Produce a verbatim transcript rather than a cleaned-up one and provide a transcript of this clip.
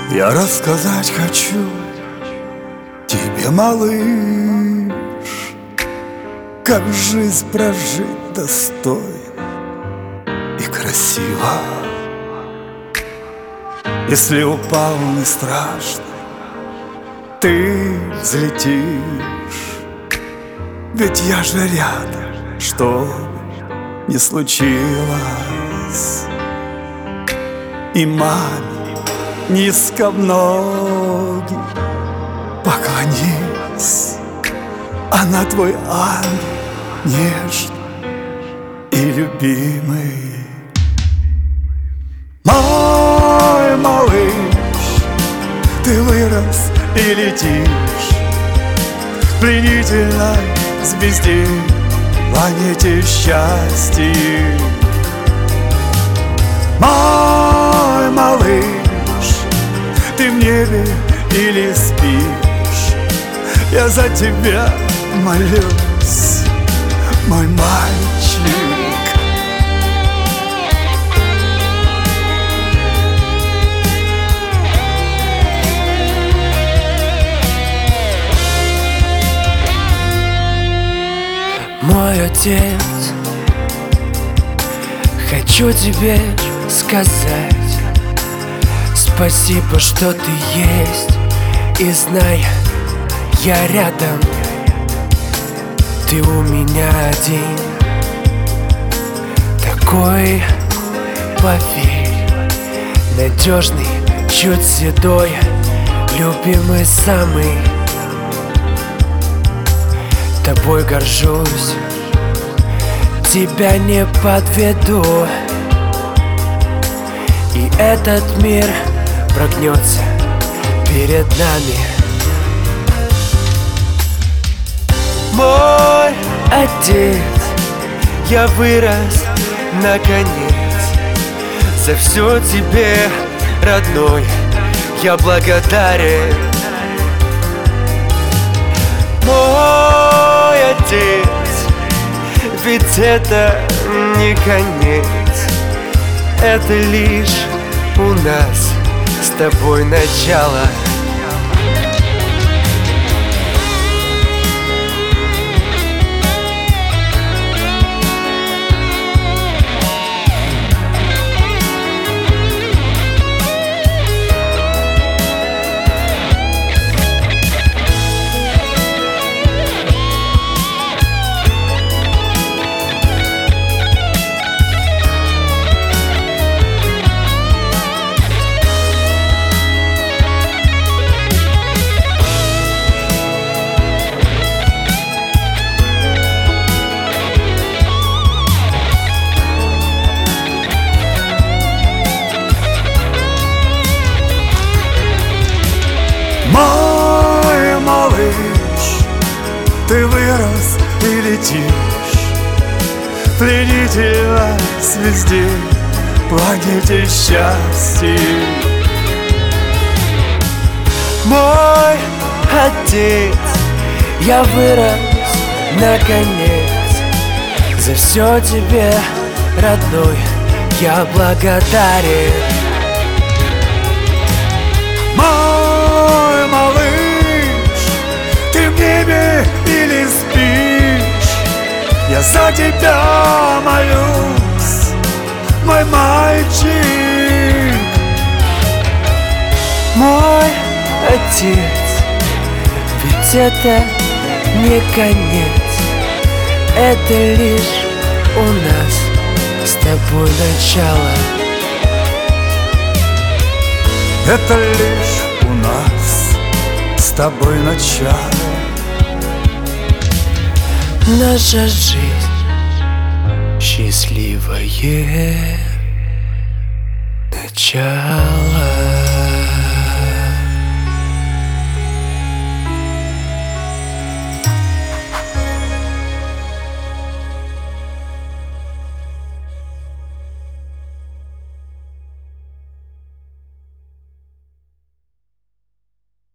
Я рассказать хочу тебе, малыш, как жизнь прожить достойно и красиво. Если упал, не страшно, ты взлетишь, ведь я же рядом, что не случилось. И маме низко в ноги поклонись, она твой ангел нежный и любимый. Мой малыш, ты вырос и летишь к пленительной звезде, планете счастья. Мой малыш, ты в небе или спишь? Я за тебя молюсь, мой мальчик. Мой отец, хочу тебе сказать спасибо, что ты есть. И знай, я рядом, ты у меня один. Такой, поверь, надежный, чуть седой, любимый самый. Тобой горжусь, тебя не подведу. И этот мир прогнется перед нами. Мой отец, я вырос наконец. За все тебе, родной, я благодарен. Мой отец, ведь это не конец, это лишь у нас с тобой начало. Мой малыш, ты вырос и летишь к пленительной звезде, планете счастья. Мой отец, я вырос наконец. За все тебе, родной, я благодарен. Мой малыш, ты в небе или спишь? Я за тебя молюсь, мой мальчик. Мой отец, ведь это не конец, это лишь у нас с тобой начало. Это лишь у нас с тобой начало. Наша жизнь счастливое начало.